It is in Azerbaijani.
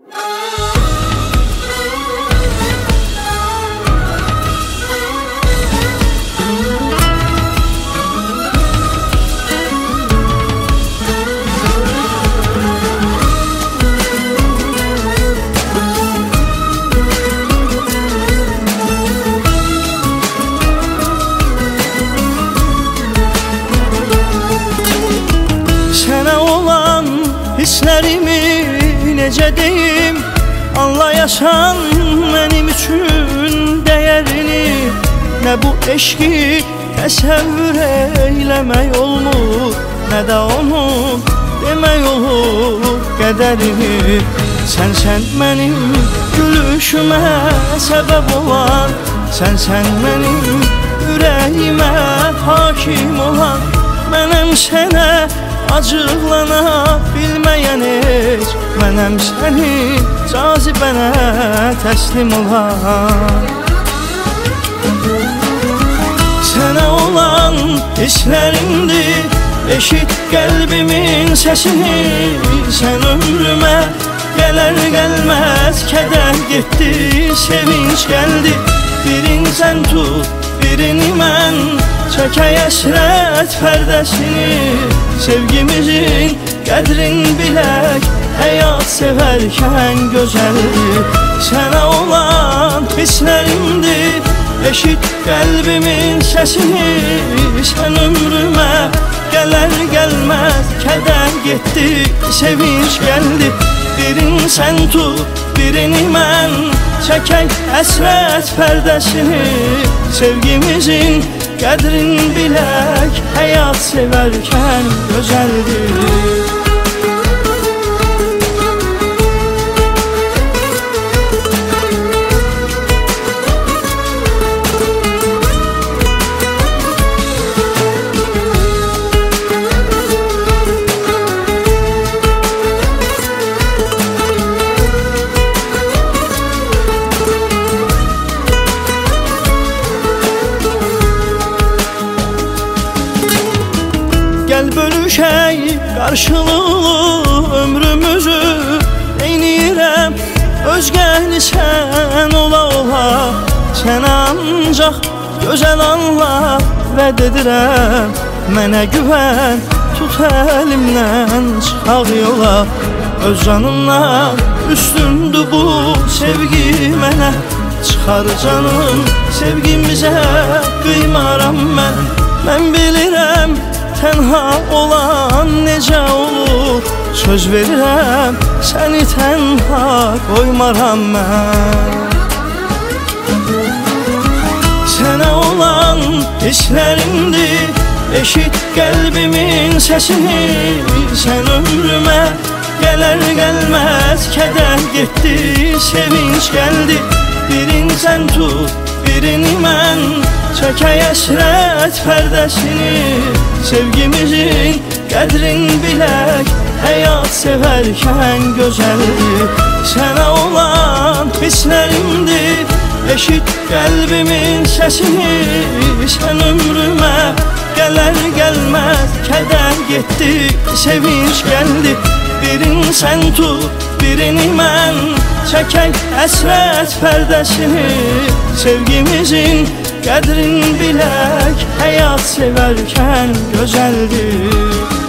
Hisslərimi necə deyim, anlayasan mənim üçün dəyərini. Nə bu eşqi təsəvvür eyləmək olmur, nə də onu demək olur qədərini. Sənsən mənim gülüşümə səbəb olan, sənsən mənim ürəyimə hakim olan. Mənəm sənə acıqlana bilməyən heç, mənəm səni cazibənə təslim olan. Sənə olan hisslərimdir, eşit qəlbimin səsini. Sən ömrümə gələr gəlməz kədər getdi, sevinç gəldi. Birini sən tut, birini mən, çəkək əsrət pərdəsini. Sevgimizin qədrin bilək, həyat sevərkən gözəldir. Sənə olan hisslərimdir, eşit qəlbimin səsini. Sən ömrümə gələr gəlməz kədər getdi, sevinç gəldi. Birini sən tut, birini mən, çəkək əsrət pərdəsini. Sevgimizin qədrin bilək, həyat sevərkən gözəldir. Gəl bölüşək qarşılıqlı ömrümüzü, neynirəm özgəni sən ola ola. Sənə ancaq gözəl anlar vəd edirəm, mənə güvən, tut əlimdən çıxaq yola. Öz canımdan üstündür bu sevgi mənə, çıxar canım sevgimizə qıymaram mən. Mən bilirəm tənha olan necə olur, söz verirəm səni tənha qoymaram mən. Sənə olan hisslərimdir, eşit qəlbimin səsini. Sən ömrümə gələr gəlməz kədər getdi, sevinç gəldi. Birini sən tut, birini mən, çəkək əsrət pərdəsini. Sevgimizin qədrin bilək, həyat sevərkən gözəldir. Sənə olan hisslərimdir, eşit qəlbimin səsini. Sən ömrümə gələr gəlməz kədər getdi, sevinç gəldi. Birini sən tut, birini mən, çəkək əsrət pərdəsini. Sevgimizin qədrin bilək, həyat sevərkən gözəldir.